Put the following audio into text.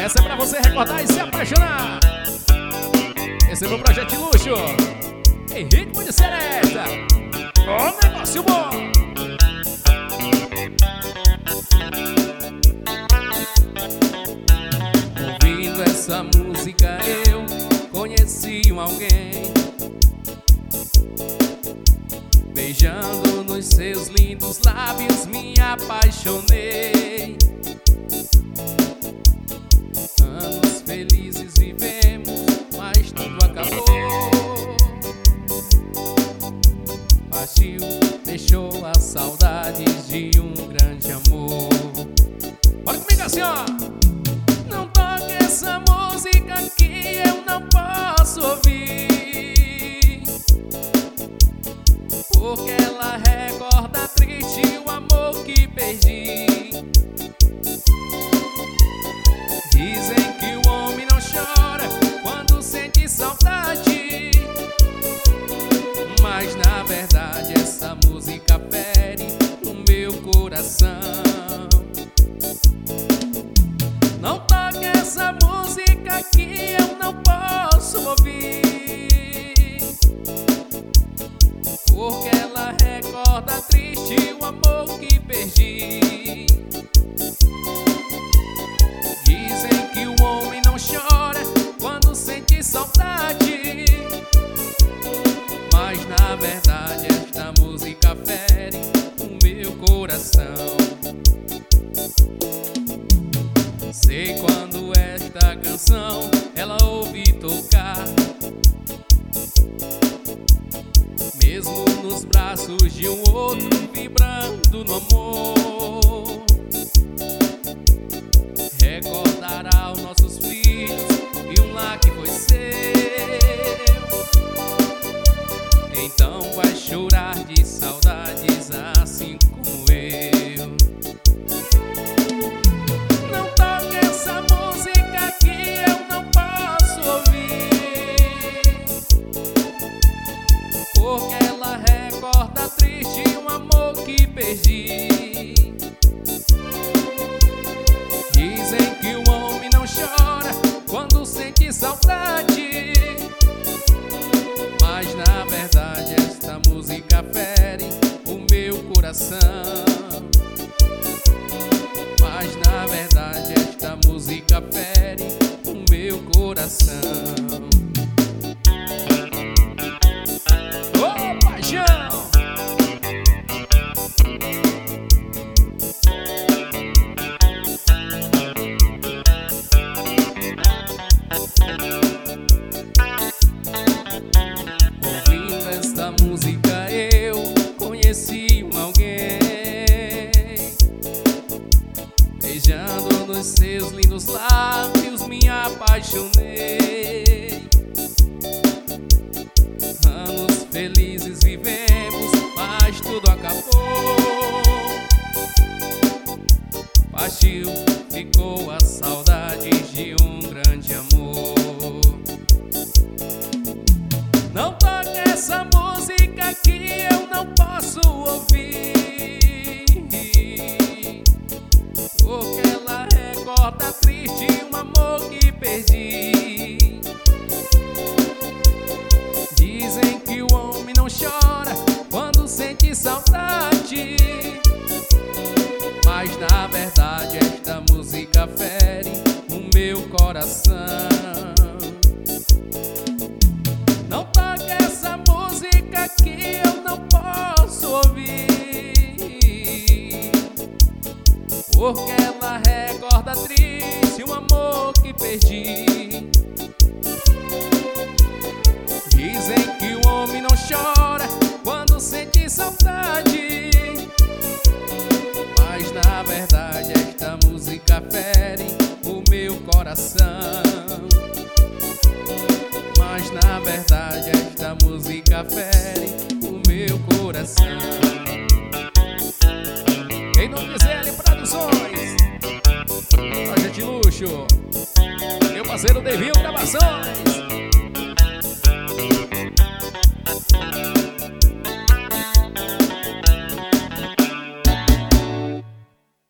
Essa é pra você recordar e se apaixonar. Esse é meu projeto de luxo, em ritmo de seresta. Ó, negócio bom. Ouvindo essa música eu conheci alguém, beijando nos seus lindos lábios me apaixonei. Anos felizes vivemos, mas tudo acabou. Partiu, deixou a saudade de um grande amor. Bora comigo assim, ó. Não toque essa música que eu não posso ouvir, porque ela recorda triste o amor que perdi. Dizem que o homem não chora quando sente saudade, mas na verdade essa música fere o meu coração. Não toque essa música que eu não posso ouvir, porque ela recorda triste o amor que perdi. Dizem que o homem não chora quando sente saudade, mas na verdade esta música fere o meu coração. Sei quando esta canção ela ouvi tocar, mesmo nos braços de um outro vibrando no amor, recordará os nossos filhos e um lar que foi seu. Então vai chorar de saudades assim como eu. Não toque essa música que eu não posso ouvir, porque ela recorda triste um amor que perdi. Dizem que o homem não chora quando sente saudade, mas na verdade esta música fere o meu coração. Mas na verdade esta música fere o meu coração. Ô, paixão! Ouvindo esta música eu conheci alguém, beijando nos seus lindos lábios me apaixonei. Anos felizes vivemos, mas tudo acabou. Partiu, ficou a saudade de um grande amor. Não toque essa música que eu não posso ouvir, porque ela recorda triste um amor que perdi. Dizem que o homem não chora quando sente saudade, mas na verdade esta música fere o meu coração. Não toque essa música que eu não posso ouvir, porque ela recorda triste um amor que perdi. Dizem que o homem não chora quando sente saudade, mas na verdade esta música fere o meu coração. Mas na verdade esta música fere o meu coração. Quem não quiser Produções, projeto de luxo, meu parceiro Devinho Gravações.